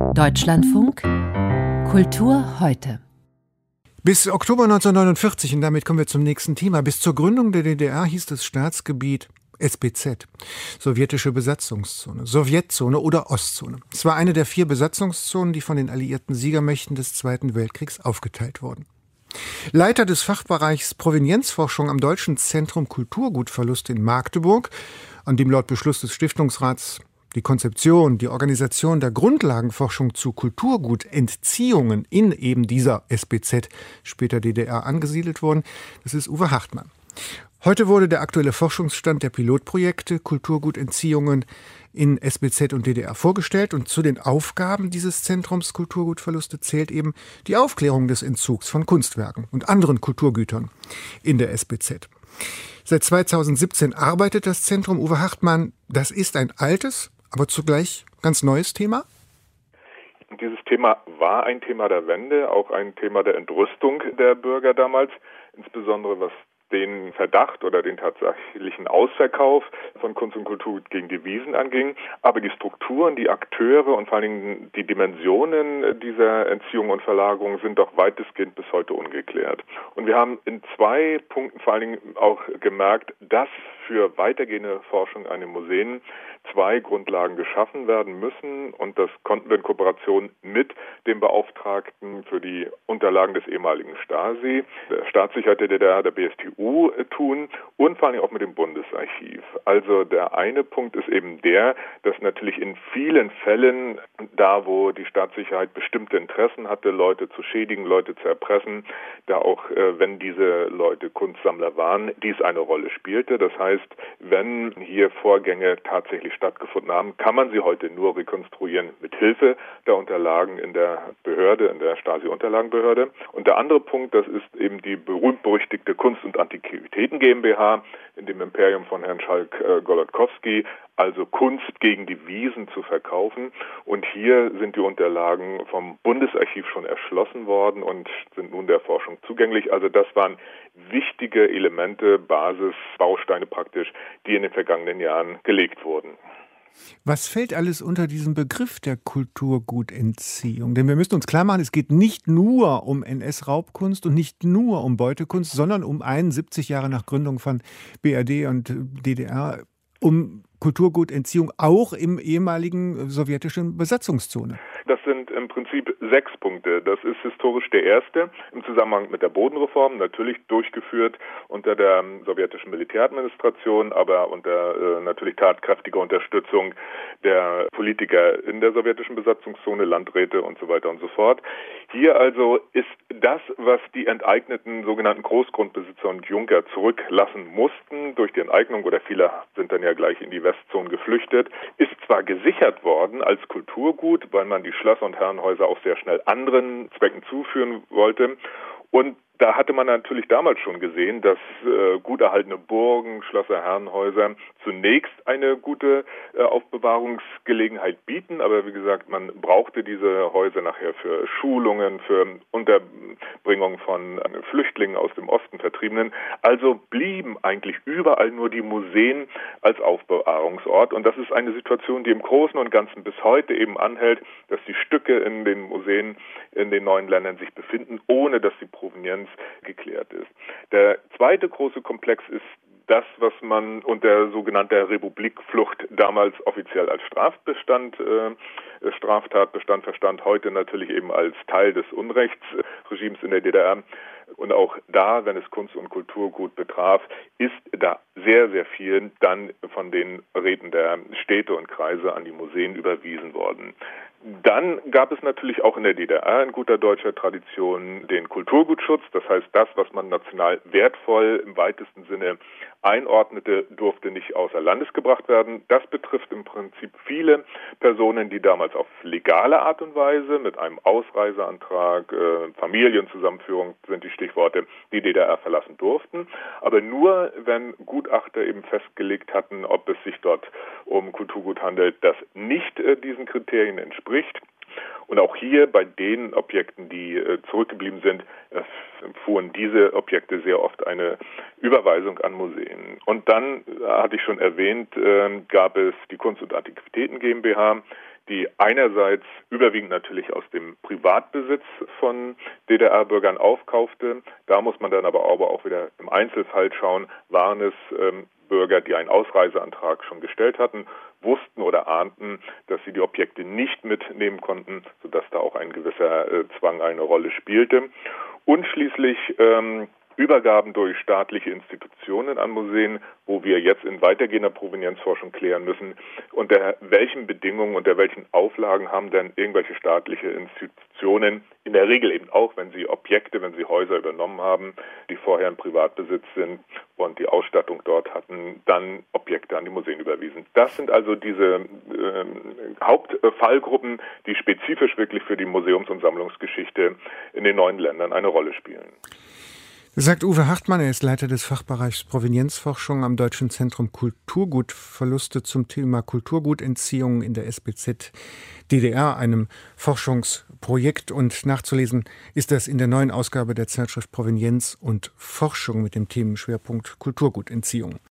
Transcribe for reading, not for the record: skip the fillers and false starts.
Deutschlandfunk Kultur heute. Bis Oktober 1949, und damit kommen wir zum nächsten Thema, bis zur Gründung der DDR hieß das Staatsgebiet SBZ, sowjetische Besatzungszone, Sowjetzone oder Ostzone. Es war eine der 4 Besatzungszonen, die von den alliierten Siegermächten des Zweiten Weltkriegs aufgeteilt wurden. Leiter des Fachbereichs Provenienzforschung am Deutschen Zentrum Kulturgutverlust in Magdeburg, an dem laut Beschluss des Stiftungsrats die Konzeption, die Organisation der Grundlagenforschung zu Kulturgutentziehungen in eben dieser SBZ, später DDR, angesiedelt wurden, das ist Uwe Hartmann. Heute wurde der aktuelle Forschungsstand der Pilotprojekte Kulturgutentziehungen in SBZ und DDR vorgestellt, und zu den Aufgaben dieses Zentrums Kulturgutverluste zählt eben die Aufklärung des Entzugs von Kunstwerken und anderen Kulturgütern in der SBZ. Seit 2017 arbeitet das Zentrum. Uwe Hartmann, das ist ein altes, aber zugleich ganz neues Thema? Dieses Thema war ein Thema der Wende, auch ein Thema der Entrüstung der Bürger damals, insbesondere was den Verdacht oder den tatsächlichen Ausverkauf von Kunst und Kultur gegen Devisen anging. Aber die Strukturen, die Akteure und vor allen Dingen die Dimensionen dieser Entziehung und Verlagerung sind doch weitestgehend bis heute ungeklärt. Und wir haben in 2 Punkten vor allen Dingen auch gemerkt, dass für weitergehende Forschung an den Museen 2 Grundlagen geschaffen werden müssen, und das konnten wir in Kooperation mit dem Beauftragten für die Unterlagen des ehemaligen Stasi, der Staatssicherheit der DDR, der BSTU, tun, und vor allem auch mit dem Bundesarchiv. Also der eine Punkt ist eben der, dass natürlich in vielen Fällen, da wo die Staatssicherheit bestimmte Interessen hatte, Leute zu schädigen, Leute zu erpressen, da auch, wenn diese Leute Kunstsammler waren, dies eine Rolle spielte. Das heißt, wenn hier Vorgänge tatsächlich stattgefunden haben, kann man sie heute nur rekonstruieren mit Hilfe der Unterlagen in der Behörde, in der Stasi-Unterlagenbehörde. Und der andere Punkt, das ist eben die berühmt-berüchtigte Kunst- und Antiquitäten GmbH in dem Imperium von Herrn Schalk-Golodkowski, also Kunst gegen Devisen zu verkaufen. Und hier sind die Unterlagen vom Bundesarchiv schon erschlossen worden und sind nun der Forschung zugänglich. Also das waren wichtige Elemente, Basisbausteine praktisch, die in den vergangenen Jahren gelegt wurden. Was fällt alles unter diesen Begriff der Kulturgutentziehung? Denn wir müssen uns klar machen, es geht nicht nur um NS-Raubkunst und nicht nur um Beutekunst, sondern um 71 Jahre nach Gründung von BRD und DDR, um Kulturgutentziehung auch im ehemaligen sowjetischen Besatzungszone. Das sind im Prinzip 6 Punkte. Das ist historisch der erste im Zusammenhang mit der Bodenreform, natürlich durchgeführt unter der sowjetischen Militäradministration, aber unter natürlich tatkräftiger Unterstützung der Politiker in der sowjetischen Besatzungszone, Landräte und so weiter und so fort. Hier also ist das, was die enteigneten sogenannten Großgrundbesitzer und Junker zurücklassen mussten durch die Enteignung, oder viele sind dann ja gleich in die Westzone geflüchtet, ist zwar gesichert worden als Kulturgut, weil man die Schlösser und Herrenhäuser auch sehr schnell anderen Zwecken zuführen wollte. Und da hatte man natürlich damals schon gesehen, dass gut erhaltene Burgen, Schlösser, Herrenhäuser zunächst eine gute Aufbewahrungsgelegenheit bieten. Aber wie gesagt, man brauchte diese Häuser nachher für Schulungen, für Unterbringung von Flüchtlingen aus dem Osten, Vertriebenen. Also blieben eigentlich überall nur die Museen als Aufbewahrungsort. Und das ist eine Situation, die im Großen und Ganzen bis heute eben anhält, dass die Stücke in den Museen in den neuen Ländern sich befinden, ohne dass die Provenienz geklärt ist. Der zweite große Komplex ist das, was man unter sogenannter Republikflucht damals offiziell als Straftatbestand verstand, heute natürlich eben als Teil des Unrechtsregimes in der DDR. Und auch da, wenn es Kunst- und Kulturgut betraf, ist da sehr, sehr viel dann von den Räten der Städte und Kreise an die Museen überwiesen worden. Dann gab es natürlich auch in der DDR in guter deutscher Tradition den Kulturgutschutz. Das heißt, das, was man national wertvoll im weitesten Sinne einordnete, durfte nicht außer Landes gebracht werden. Das betrifft im Prinzip viele Personen, die damals auf legale Art und Weise mit einem Ausreiseantrag, Familienzusammenführung sind die Stichworte, die DDR verlassen durften. Aber nur, wenn Gutachter eben festgelegt hatten, ob es sich dort um Kulturgut handelt, das nicht diesen Kriterien entspricht. Und auch hier bei den Objekten, die zurückgeblieben sind, fuhren diese Objekte sehr oft eine Überweisung an Museen. Und dann, hatte ich schon erwähnt, gab es die Kunst- und Antiquitäten GmbH, die einerseits überwiegend natürlich aus dem Privatbesitz von DDR-Bürgern aufkaufte. Da muss man dann aber auch wieder im Einzelfall schauen, waren es Bürger, die einen Ausreiseantrag schon gestellt hatten, wussten oder ahnten, dass sie die Objekte nicht mitnehmen konnten, sodass da auch ein gewisser Zwang eine Rolle spielte. Und schließlich Übergaben durch staatliche Institutionen an Museen, wo wir jetzt in weitergehender Provenienzforschung klären müssen, unter welchen Bedingungen, unter welchen Auflagen haben denn irgendwelche staatliche Institutionen, in der Regel eben auch, wenn sie Objekte, wenn sie Häuser übernommen haben, die vorher in Privatbesitz sind und die Ausstattung dort hatten, dann Objekte an die Museen überwiesen. Das sind also diese Hauptfallgruppen, die spezifisch wirklich für die Museums- und Sammlungsgeschichte in den neuen Ländern eine Rolle spielen. Sagt Uwe Hartmann, er ist Leiter des Fachbereichs Provenienzforschung am Deutschen Zentrum Kulturgutverluste zum Thema Kulturgutentziehung in der SBZ DDR, einem Forschungsprojekt. Und nachzulesen ist das in der neuen Ausgabe der Zeitschrift Provenienz und Forschung mit dem Themenschwerpunkt Kulturgutentziehung.